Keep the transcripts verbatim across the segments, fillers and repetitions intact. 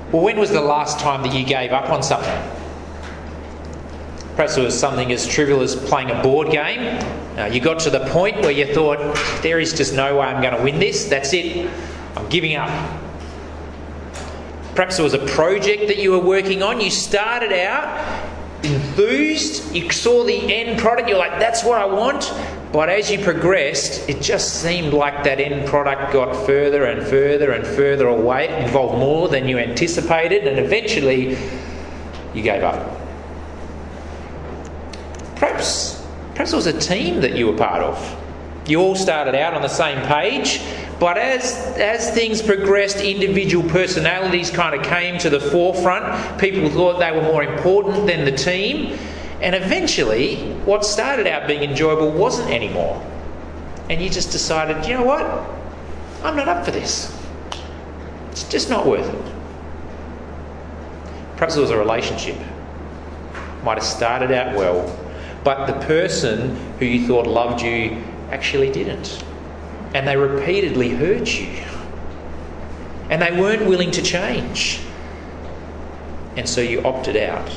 Well, when was the last time that you gave up on something? Perhaps it was something as trivial as playing a board game. Uh, you got to the point where you thought, there is just no way I'm going to win this. That's it. I'm giving up. Perhaps it was a project that you were working on. You started out enthused. You saw the end product. You're like, that's what I want. But as you progressed, it just seemed like that end product got further and further and further away. It involved more than you anticipated. And eventually, you gave up. Perhaps, perhaps it was a team that you were part of. You all started out on the same page, but as, as things progressed, individual personalities kind of came to the forefront. People thought they were more important than the team. And eventually, what started out being enjoyable wasn't anymore. And you just decided, you know what? I'm not up for this. It's just not worth it. Perhaps it was a relationship. Might have started out well, but the person who you thought loved you actually didn't. And they repeatedly hurt you. And they weren't willing to change. And so you opted out.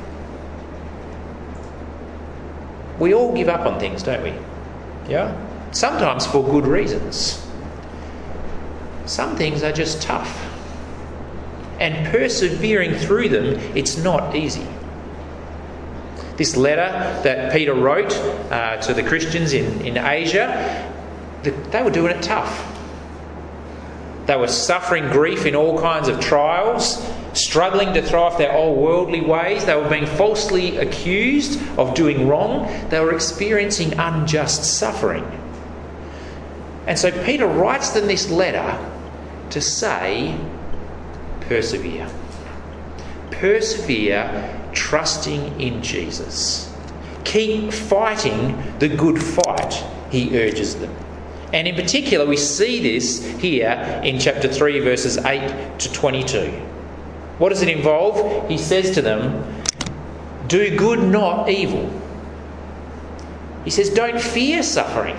We all give up on things, don't we? Yeah? Sometimes for good reasons. Some things are just tough. And persevering through them, it's not easy. This letter that Peter wrote uh, to the Christians in, in Asia, the, they were doing it tough. They were suffering grief in all kinds of trials, struggling to throw off their old worldly ways. They were being falsely accused of doing wrong. They were experiencing unjust suffering. And so Peter writes them this letter to say, persevere. Persevere, trusting in Jesus. Keep fighting the good fight, he urges them. And in particular, we see this here in chapter three, verses eight to twenty-two. What does it involve? He says to them, do good, not evil. He says, don't fear suffering.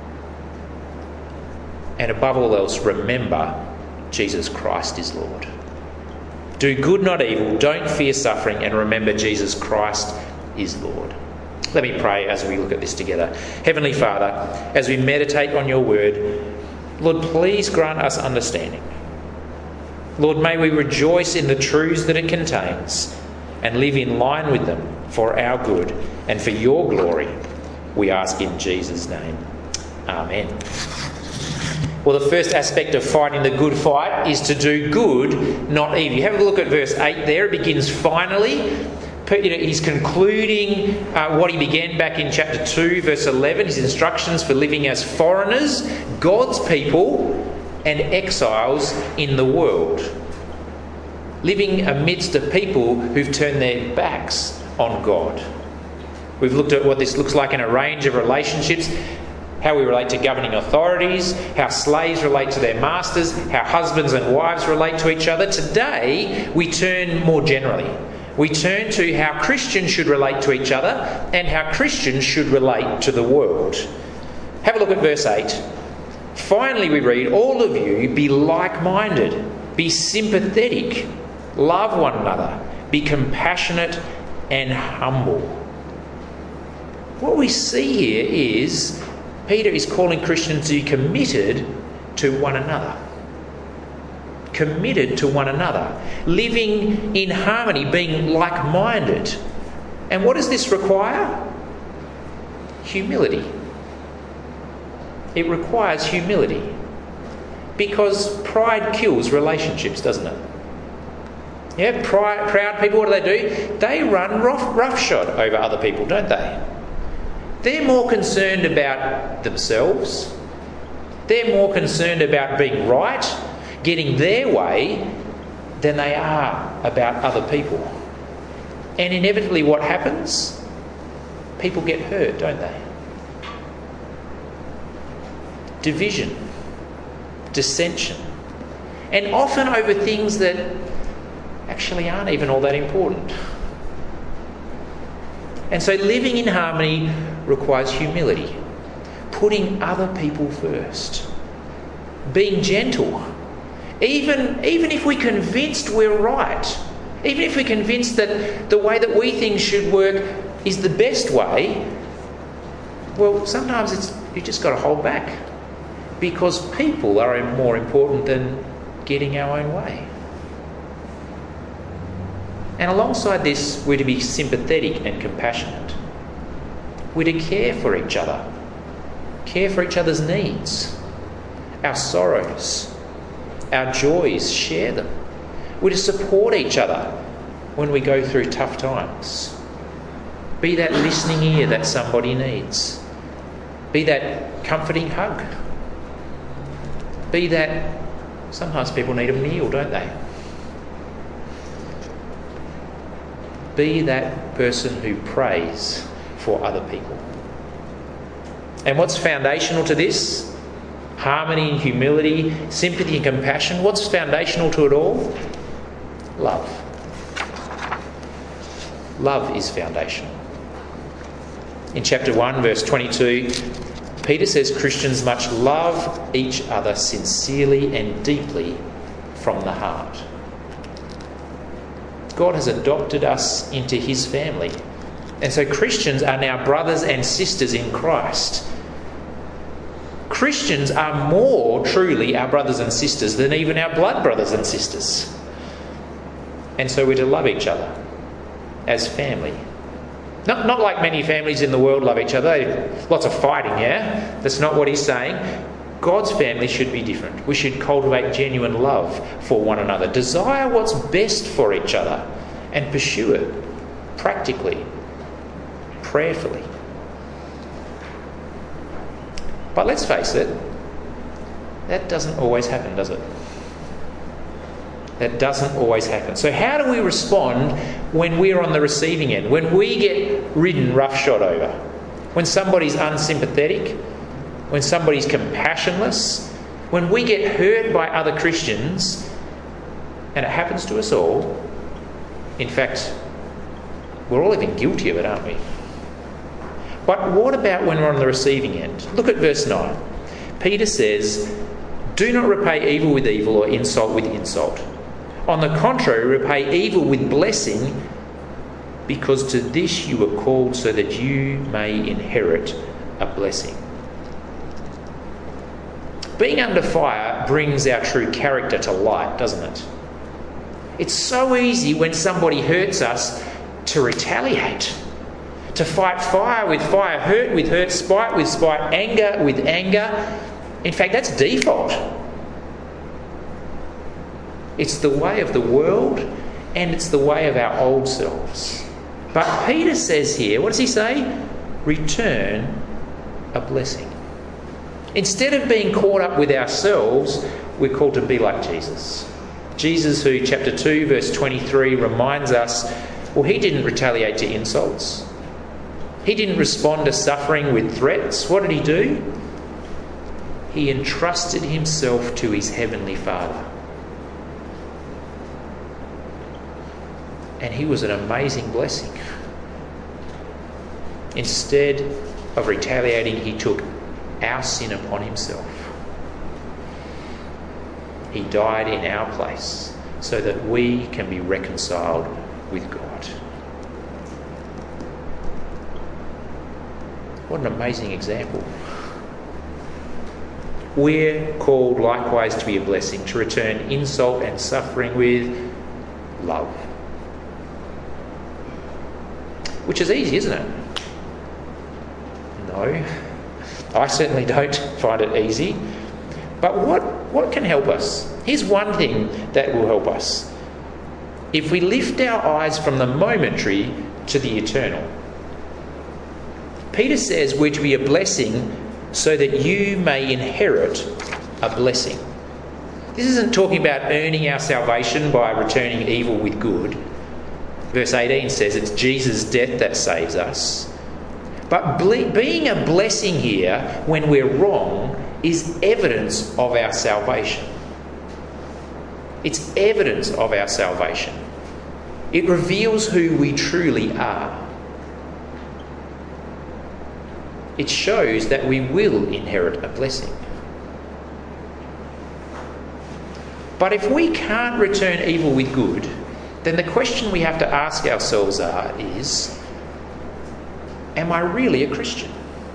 And above all else, remember Jesus Christ is Lord. Do good, not evil. Don't fear suffering, and remember Jesus Christ is Lord. Let me pray as we look at this together. Heavenly Father, as we meditate on your word, Lord, please grant us understanding. Lord, may we rejoice in the truths that it contains and live in line with them for our good and for your glory. We ask in Jesus' name. Amen. Well, the first aspect of fighting the good fight is to do good, not evil. You have a look at verse eight there. It begins finally. He's concluding uh, what he began back in chapter two, verse eleven, his instructions for living as foreigners, God's people, and exiles in the world. Living amidst a people who've turned their backs on God. We've looked at what this looks like in a range of relationships. How we relate to governing authorities, how slaves relate to their masters, how husbands and wives relate to each other. Today, we turn more generally. We turn to how Christians should relate to each other and how Christians should relate to the world. Have a look at verse eight. Finally, we read, all of you be like-minded, be sympathetic, love one another, be compassionate and humble. What we see here is Peter is calling Christians to be committed to one another. Committed to one another. Living in harmony, being like-minded. And what does this require? Humility. It requires humility. Because pride kills relationships, doesn't it? Yeah, pride, proud people, what do they do? They run rough, roughshod over other people, don't they? They're more concerned about themselves. They're more concerned about being right, getting their way, than they are about other people. And inevitably what happens? People get hurt, don't they? Division, dissension, and often over things that actually aren't even all that important. And so living in harmony requires humility, putting other people first, being gentle, Even, even if we're convinced we're right, even if we're convinced that the way that we think should work is the best way, well, sometimes it's you just got to hold back, because people are more important than getting our own way. And alongside this, we're to be sympathetic and compassionate. We're to care for each other, care for each other's needs, our sorrows, our joys, share them. We're to support each other when we go through tough times. Be that listening ear that somebody needs. Be that comforting hug. Be that, sometimes people need a meal, don't they? Be that person who prays for other people. And what's foundational to this? Harmony and humility, sympathy and compassion. What's foundational to it all? Love. Love is foundational. In chapter one, verse twenty-two, Peter says Christians must love each other sincerely and deeply from the heart. God has adopted us into his family. And so Christians are now brothers and sisters in Christ. Christians are more truly our brothers and sisters than even our blood brothers and sisters. And so we're to love each other as family. Not, not like many families in the world love each other. Lots of fighting, yeah? That's not what he's saying. God's family should be different. We should cultivate genuine love for one another. Desire what's best for each other and pursue it practically, prayerfully. But let's face it, that doesn't always happen, does it? That doesn't always happen. So how do we respond when we're on the receiving end? When we get ridden roughshod over? When somebody's unsympathetic? When somebody's compassionless? When we get hurt by other Christians, and it happens to us all, in fact, we're all even guilty of it, aren't we? But what about when we're on the receiving end? Look at verse nine. Peter says, "Do not repay evil with evil or insult with insult. On the contrary, repay evil with blessing, because to this you were called, so that you may inherit a blessing." Being under fire brings our true character to light, doesn't it? It's so easy when somebody hurts us to retaliate, to fight fire with fire, hurt with hurt, spite with spite, anger with anger. In fact, that's default. It's the way of the world, and it's the way of our old selves. But Peter says here, what does he say? Return a blessing. Instead of being caught up with ourselves, we're called to be like Jesus. Jesus, who chapter two, verse twenty-three reminds us, well, he didn't retaliate to insults. He didn't respond to suffering with threats. What did he do? He entrusted himself to his heavenly Father. And he was an amazing blessing. Instead of retaliating, he took our sin upon himself. He died in our place so that we can be reconciled with God. What an amazing example. We're called likewise to be a blessing, to return insult and suffering with love. Which is easy, isn't it? No. I certainly don't find it easy. But what, what can help us? Here's one thing that will help us. If we lift our eyes from the momentary to the eternal. Peter says we're to be a blessing so that you may inherit a blessing. This isn't talking about earning our salvation by returning evil with good. Verse eighteen says it's Jesus' death that saves us. But ble- being a blessing here when we're wrong is evidence of our salvation. It's evidence of our salvation. It reveals who we truly are. It shows that we will inherit a blessing. But if we can't return evil with good, then the question we have to ask ourselves are, is, am I really a Christian?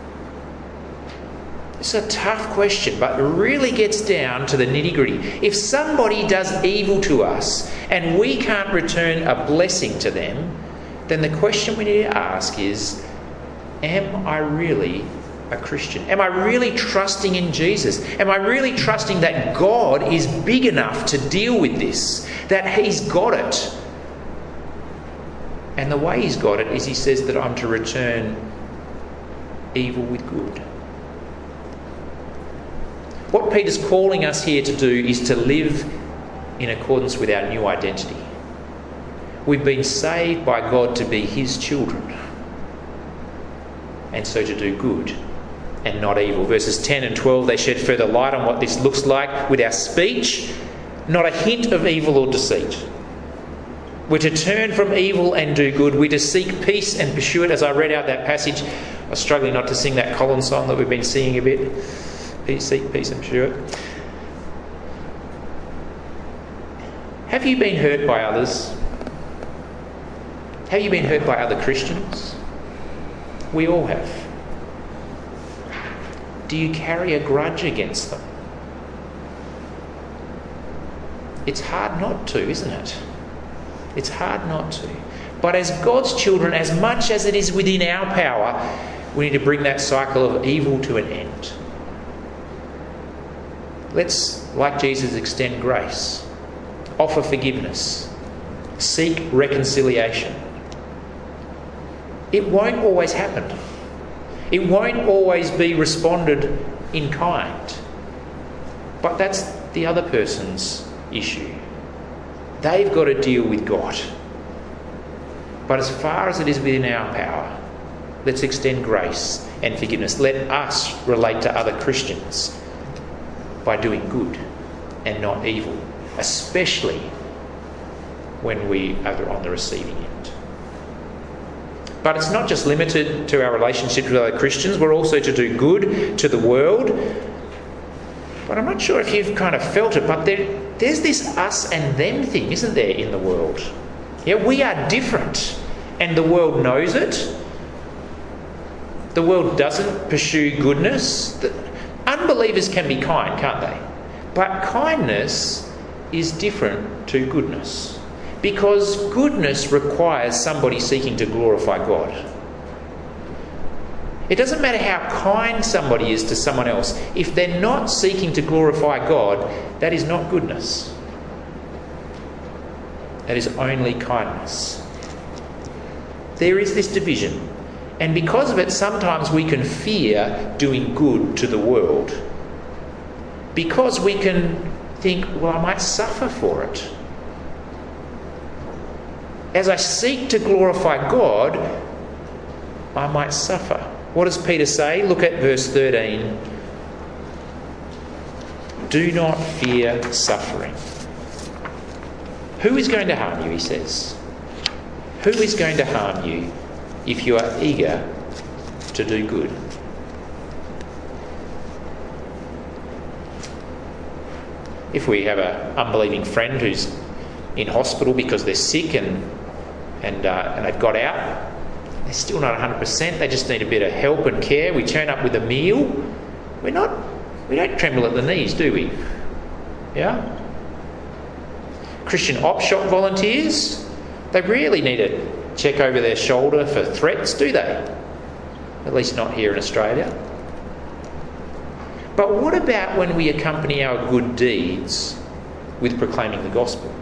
It's a tough question, but it really gets down to the nitty-gritty. If somebody does evil to us and we can't return a blessing to them, then the question we need to ask is, am I really a Christian? Am I really trusting in Jesus? Am I really trusting that God is big enough to deal with this? That He's got it? And the way He's got it is He says that I'm to return evil with good. What Peter's calling us here to do is to live in accordance with our new identity. We've been saved by God to be His children, and so to do good and not evil. Verses ten and twelve, they shed further light on what this looks like with our speech, not a hint of evil or deceit. We're to turn from evil and do good. We're to seek peace and pursue it. As I read out that passage, I was struggling not to sing that Collins song that we've been singing a bit. Peace, seek peace and pursue it. Have you been hurt by others? Have you been hurt by other Christians? We all have. Do you carry a grudge against them? It's hard not to, isn't it? It's hard not to. But as God's children, as much as it is within our power, we need to bring that cycle of evil to an end. Let's, like Jesus, extend grace, offer forgiveness, seek reconciliation. It won't always happen. It won't always be responded in kind. But that's the other person's issue. They've got to deal with God. But as far as it is within our power, let's extend grace and forgiveness. Let us relate to other Christians by doing good and not evil, especially when we are on the receiving end. But it's not just limited to our relationship with other Christians. We're also to do good to the world. But I'm not sure if you've kind of felt it, but there, there's this us and them thing, isn't there, in the world? Yeah, we are different, and the world knows it. The world doesn't pursue goodness. The, unbelievers can be kind, can't they? But kindness is different to goodness, because goodness requires somebody seeking to glorify God. It doesn't matter how kind somebody is to someone else. If they're not seeking to glorify God, that is not goodness. That is only kindness. There is this division. And because of it, sometimes we can fear doing good to the world. Because we can think, well, I might suffer for it. As I seek to glorify God, I might suffer. What does Peter say? Look at verse thirteen. Do not fear suffering. Who is going to harm you, he says. Who is going to harm you if you are eager to do good? If we have an unbelieving friend who's in hospital because they're sick and and uh, and they've got out, they're still not one hundred percent, they just need a bit of help and care, we turn up with a meal, we're not, we don't tremble at the knees, do we? Yeah? Christian op shop volunteers, they really need to check over their shoulder for threats, do they? At least not here in Australia. But what about when we accompany our good deeds with proclaiming the gospel?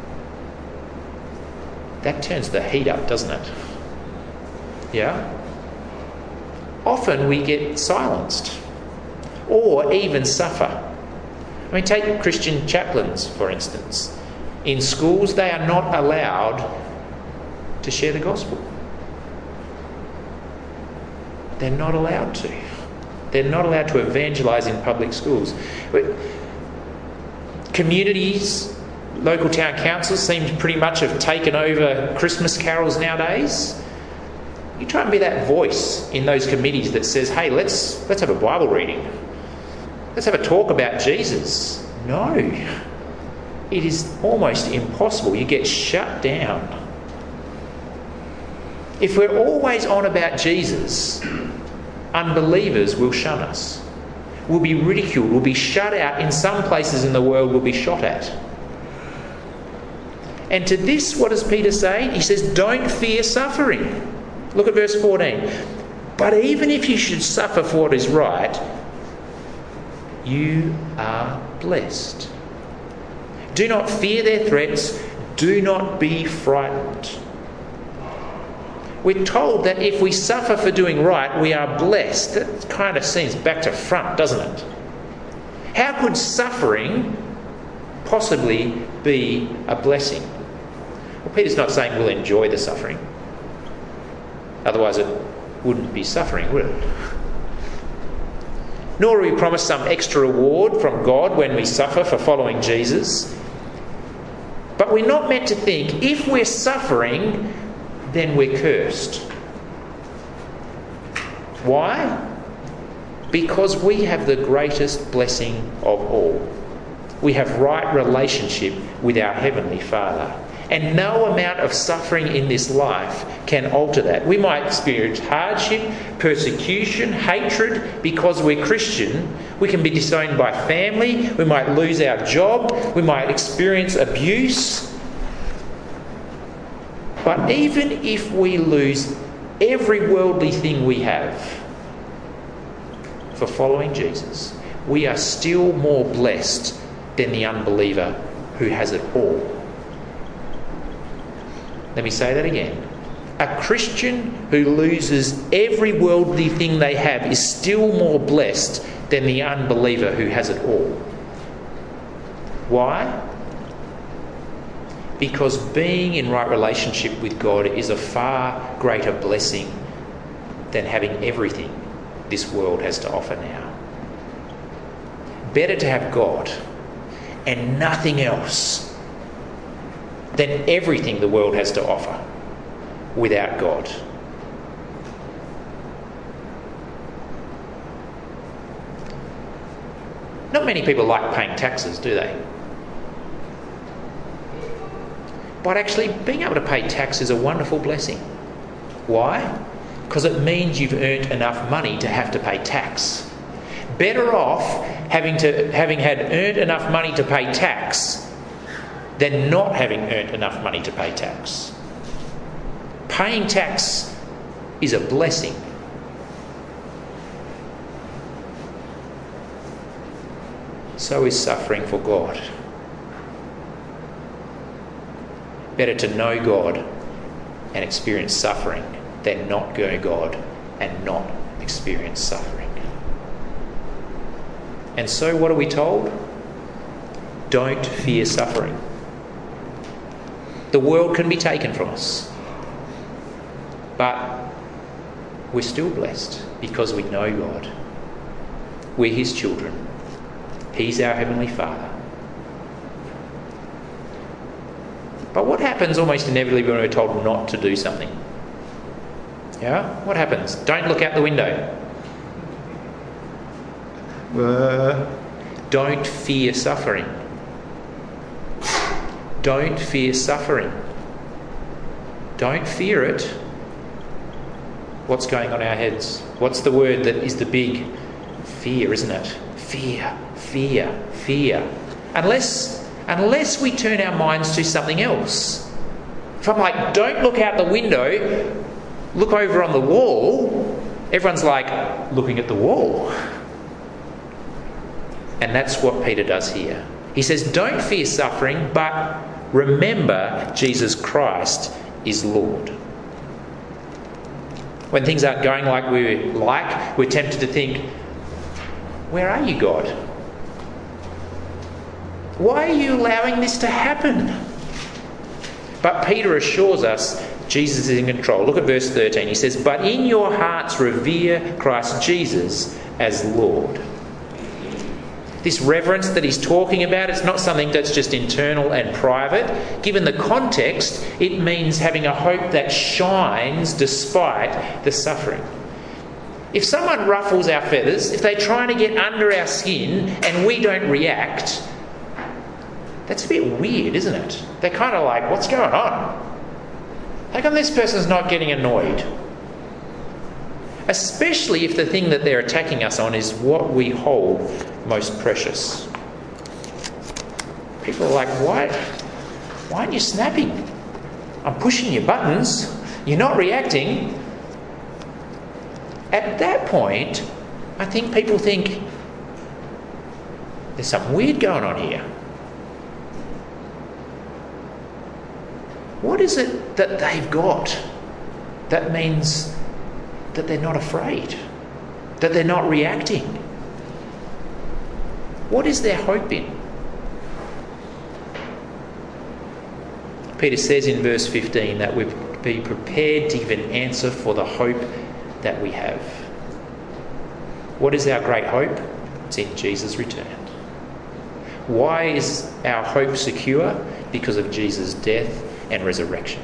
That turns the heat up, doesn't it? Yeah? Often we get silenced or even suffer. I mean, take Christian chaplains, for instance. In schools, they are not allowed to share the gospel. They're not allowed to. They're not allowed to evangelise in public schools. But communities, local town councils seem to pretty much have taken over Christmas carols nowadays. You try and be that voice in those committees that says, hey, let's let's have a Bible reading. Let's have a talk about Jesus. No. it is almost impossible. You get shut down. If we're always on about Jesus, unbelievers will shun us. We'll be ridiculed. We'll be shut out. In some places in the world, we'll be shot at. And to this, what does Peter say? He says, don't fear suffering. Look at verse fourteen. But even if you should suffer for what is right, you are blessed. Do not fear their threats. Do not be frightened. We're told that if we suffer for doing right, we are blessed. That kind of seems back to front, doesn't it? How could suffering possibly be a blessing? Well, Peter's not saying we'll enjoy the suffering. Otherwise it wouldn't be suffering, would it? Nor are we promised some extra reward from God when we suffer for following Jesus. But we're not meant to think, if we're suffering, then we're cursed. Why? Because we have the greatest blessing of all. We have right relationship with our Heavenly Father. And no amount of suffering in this life can alter that. We might experience hardship, persecution, hatred because we're Christian. We can be disowned by family. We might lose our job. We might experience abuse. But even if we lose every worldly thing we have for following Jesus, we are still more blessed than the unbeliever who has it all. Let me say that again. A Christian who loses every worldly thing they have is still more blessed than the unbeliever who has it all. Why? Because being in right relationship with God is a far greater blessing than having everything this world has to offer now. Better to have God and nothing else than everything the world has to offer without God. Not many people like paying taxes, do they? But actually, being able to pay tax is a wonderful blessing. Why? Because it means you've earned enough money to have to pay tax. Better off having to having had earned enough money to pay tax than not having earned enough money to pay tax. Paying tax is a blessing. So is suffering for God. Better to know God and experience suffering than not know God and not experience suffering. And so what are we told? Don't fear suffering. The world can be taken from us, but we're still blessed because we know God. We're His children. He's our Heavenly Father. But what happens almost inevitably when we're told not to do something? Yeah? What happens? Don't look out the window. Uh, don't fear suffering. Don't fear suffering. Don't fear it. What's going on in our heads? What's the word that is the big fear, isn't it? Fear, fear, fear. Unless, unless we turn our minds to something else. If I'm like, don't look out the window, look over on the wall, everyone's like, looking at the wall. And that's what Peter does here. He says, don't fear suffering, but remember Jesus Christ is Lord. When things aren't going like we like, we're tempted to think, where are you, God? Why are you allowing this to happen? But Peter assures us Jesus is in control. Look at verse thirteen. He says, but in your hearts revere Christ Jesus as Lord. This reverence that he's talking about, it's not something that's just internal and private. Given the context, it means having a hope that shines despite the suffering. If someone ruffles our feathers, if they're trying to get under our skin and we don't react, That's a bit weird, isn't it? They're kind of like, what's going on? How come this person's not getting annoyed? Especially if the thing that they're attacking us on is what we hold most precious. People are like, why, why aren't you snapping? I'm pushing your buttons. You're not reacting. At that point, I think people think, there's something weird going on here. What is it that they've got that means that they're not afraid, that they're not reacting? What is their hope in? Peter says in verse fifteen that we be prepared to give an answer for the hope that we have. What is our great hope? It's in Jesus' return. Why is our hope secure? Because of Jesus' death and resurrection.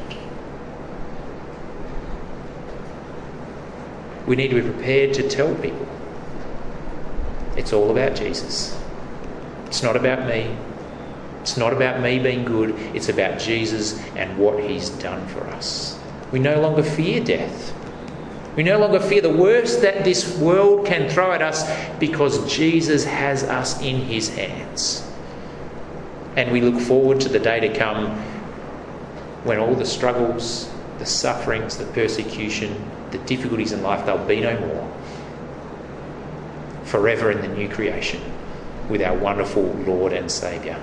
We need to be prepared to tell people it's all about Jesus. It's not about me. It's not about me being good. It's about Jesus and what he's done for us. We no longer fear death. We no longer fear the worst that this world can throw at us because Jesus has us in his hands. And we look forward to the day to come when all the struggles, the sufferings, the persecution, the difficulties in life, they'll be no more. Forever in the new creation with our wonderful Lord and Saviour.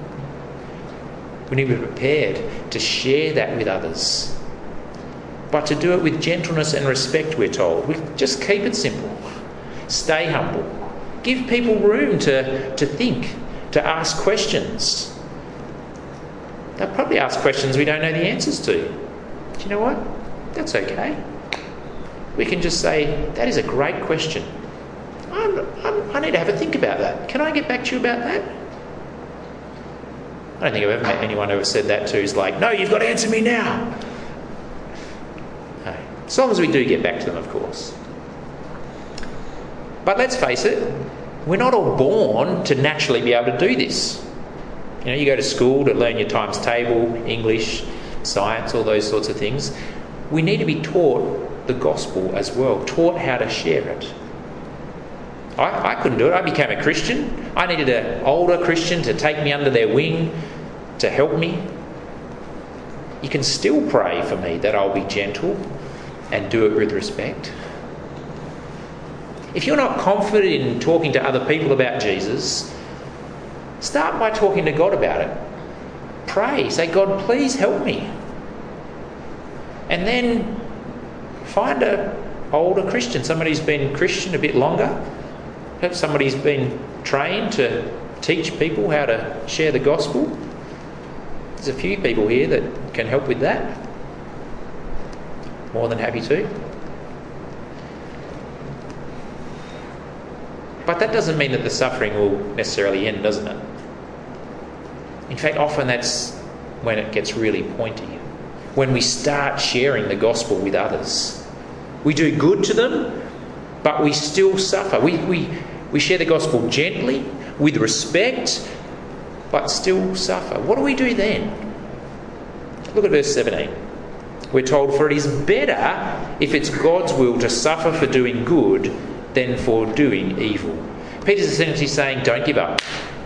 We need to be prepared to share that with others. But to do it with gentleness and respect, we're told. We just keep it simple. Stay humble. Give people room to, to think, to ask questions. They'll probably ask questions we don't know the answers to. Do you know what? That's okay. We can just say, that is a great question. I'm, I'm, I need to have a think about that. Can I get back to you about that? I don't think I've ever met anyone who has said that to who's like, no, you've got to answer me now. No. As long as we do get back to them, of course. But let's face it, we're not all born to naturally be able to do this. You know, you go to school to learn your times table, English, science, all those sorts of things. We need to be taught the gospel as well, taught how to share it. I, I couldn't do it. I became a Christian. I needed an older Christian to take me under their wing, to help me. You can still pray for me that I'll be gentle and do it with respect. If you're not confident in talking to other people about Jesus, start by talking to God about it. Pray. Say, God, please help me. And then find an older Christian, somebody who's been Christian a bit longer. Perhaps somebody who's been trained to teach people how to share the gospel. There's a few people here that can help with that. More than happy to. But that doesn't mean that the suffering will necessarily end, doesn't it? In fact, often that's when it gets really pointy. When we start sharing the gospel with others. We do good to them, but we still suffer. We, we, we share the gospel gently, with respect, but still suffer. What do we do then? Look at verse seventeen. We're told, for it is better if it's God's will to suffer for doing good than for doing evil. Peter's essentially saying, don't give up.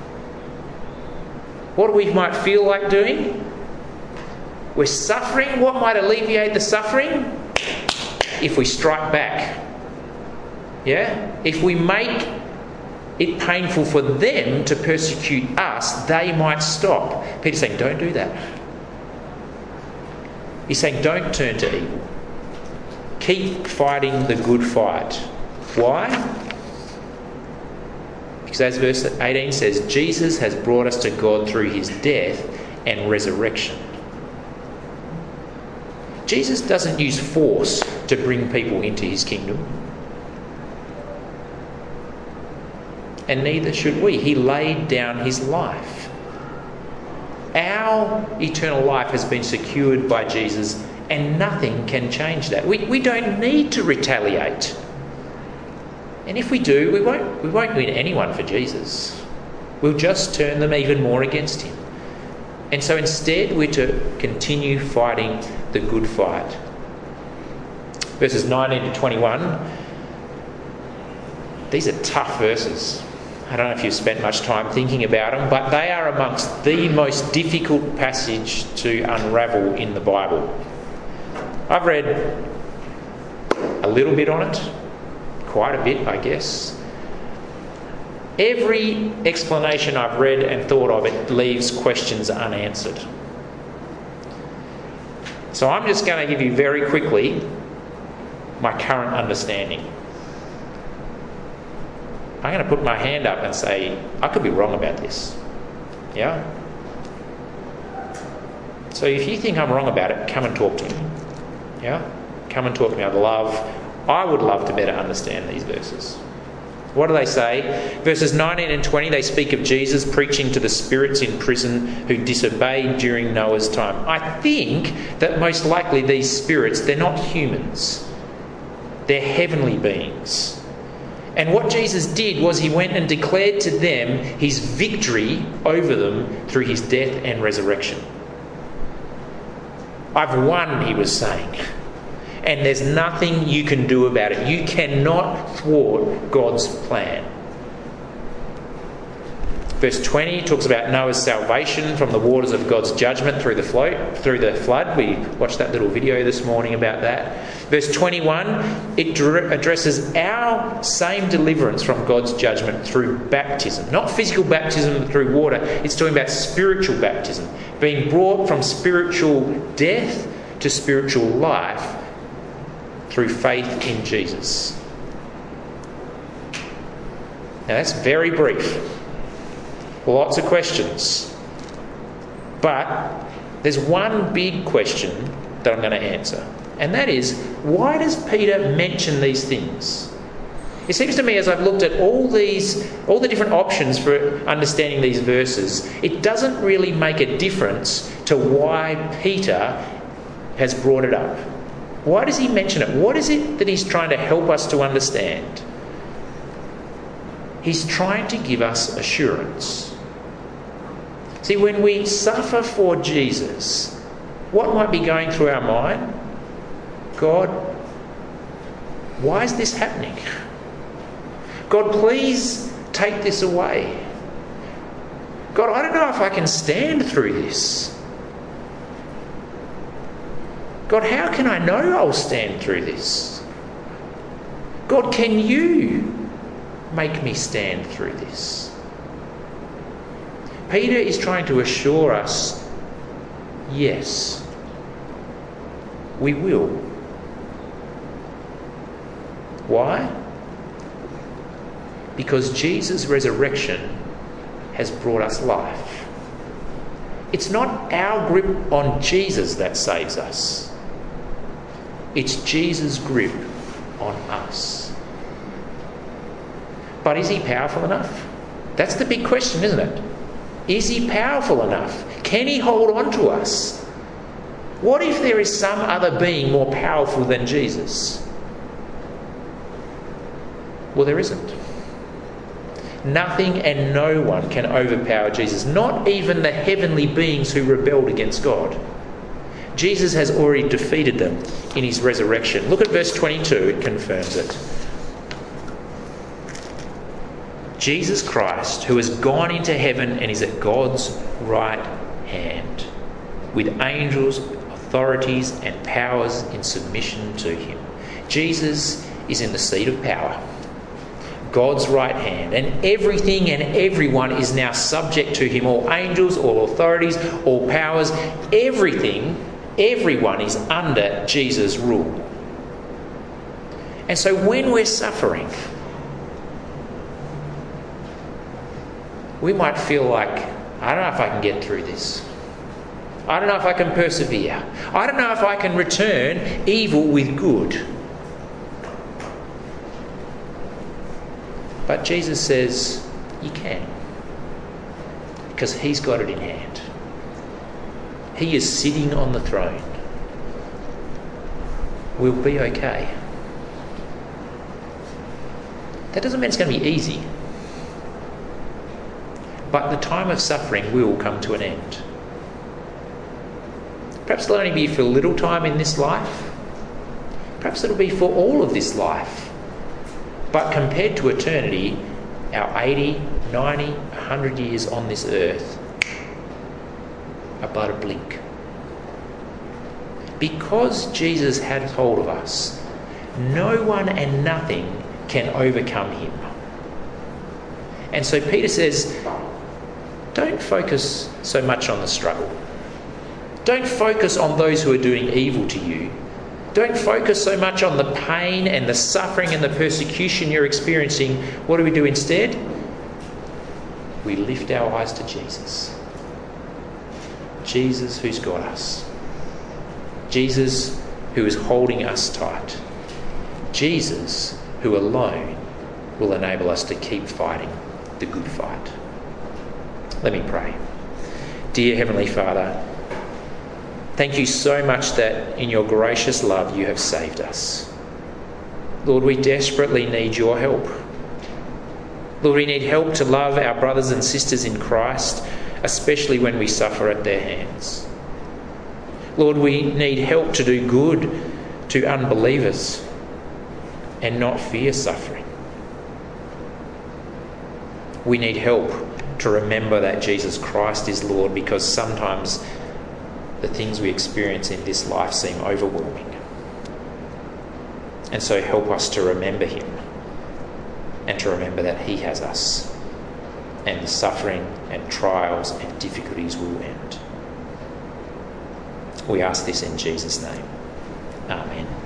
What we might feel like doing? We're suffering. What might alleviate the suffering? If we strike back. Yeah? If we make it painful for them to persecute us, they might stop. Peter's saying, don't do that. He's saying, don't turn to evil. Keep fighting the good fight. Why? Because as verse eighteen says, Jesus has brought us to God through his death and resurrection. Jesus doesn't use force to bring people into his kingdom. And neither should we. He laid down his life. Our eternal life has been secured by Jesus, and nothing can change that. We, we don't need to retaliate. And if we do, we won't, we won't win anyone for Jesus. We'll just turn them even more against him. And so instead we're to continue fighting the good fight. Verses nineteen to twenty-one, these are tough verses. I don't know if you've spent much time thinking about them, but they are amongst the most difficult passage to unravel in the Bible. I've read a little bit on it, quite a bit, I guess. Every explanation I've read and thought of it leaves questions unanswered. So I'm just going to give you very quickly my current understanding. I'm going to put my hand up and say, I could be wrong about this. Yeah? So if you think I'm wrong about it, come and talk to me. Yeah? Come and talk to me. I'd love, I would love to better understand these verses. What do they say? Verses nineteen and twenty, they speak of Jesus preaching to the spirits in prison who disobeyed during Noah's time. I think that most likely these spirits, they're not humans. They're heavenly beings. And what Jesus did was he went and declared to them his victory over them through his death and resurrection. I've won, he was saying. And there's nothing you can do about it. You cannot thwart God's plan. Verse twenty talks about Noah's salvation from the waters of God's judgment through the float, through the flood. We watched that little video this morning about that. Verse twenty-one, it addresses our same deliverance from God's judgment through baptism. Not physical baptism through water. It's talking about spiritual baptism. Being brought from spiritual death to spiritual life through faith in Jesus. Now that's very brief. Lots of questions. But there's one big question that I'm going to answer. And that is, why does Peter mention these things? It seems to me, as I've looked at all these, all the different options for understanding these verses, it doesn't really make a difference to why Peter has brought it up. Why does he mention it? What is it that he's trying to help us to understand? He's trying to give us assurance. See, when we suffer for Jesus, what might be going through our mind? God, why is this happening? God, please take this away. God, I don't know if I can stand through this. God, how can I know I'll stand through this? God, can you make me stand through this? Peter is trying to assure us, yes, we will. Why? Because Jesus' resurrection has brought us life. It's not our grip on Jesus that saves us. It's Jesus' grip on us. But is he powerful enough? That's the big question, isn't it? Is he powerful enough? Can he hold on to us? What if there is some other being more powerful than Jesus? Well, there isn't. Nothing and no one can overpower Jesus, not even the heavenly beings who rebelled against God. Jesus has already defeated them in his resurrection. Look at verse twenty-two, it confirms it. Jesus Christ, who has gone into heaven and is at God's right hand, with angels, authorities and powers in submission to him. Jesus is in the seat of power, God's right hand, and everything and everyone is now subject to him. All angels, all authorities, all powers, everything, everyone is under Jesus' rule. And so when we're suffering, we might feel like, I don't know if I can get through this. I don't know if I can persevere. I don't know if I can return evil with good. But Jesus says, you can. Because he's got it in hand. He is sitting on the throne. We'll be okay. That doesn't mean it's going to be easy. But the time of suffering will come to an end. Perhaps it'll only be for a little time in this life. Perhaps it'll be for all of this life. But compared to eternity, our eighty, ninety, one hundred years on this earth are but a blink. Because Jesus had hold of us, no one and nothing can overcome him. And so Peter says, don't focus so much on the struggle. Don't focus on those who are doing evil to you. Don't focus so much on the pain and the suffering and the persecution you're experiencing. What do we do instead? We lift our eyes to Jesus. Jesus who's got us. Jesus who is holding us tight. Jesus who alone will enable us to keep fighting the good fight. Let me pray. Dear Heavenly Father, thank you so much that in your gracious love you have saved us. Lord, we desperately need your help. Lord, we need help to love our brothers and sisters in Christ, especially when we suffer at their hands. Lord, we need help to do good to unbelievers and not fear suffering. We need help to remember that Jesus Christ is Lord, because sometimes the things we experience in this life seem overwhelming. And so help us to remember him and to remember that he has us, and the suffering and trials and difficulties will end. We ask this in Jesus' name. Amen.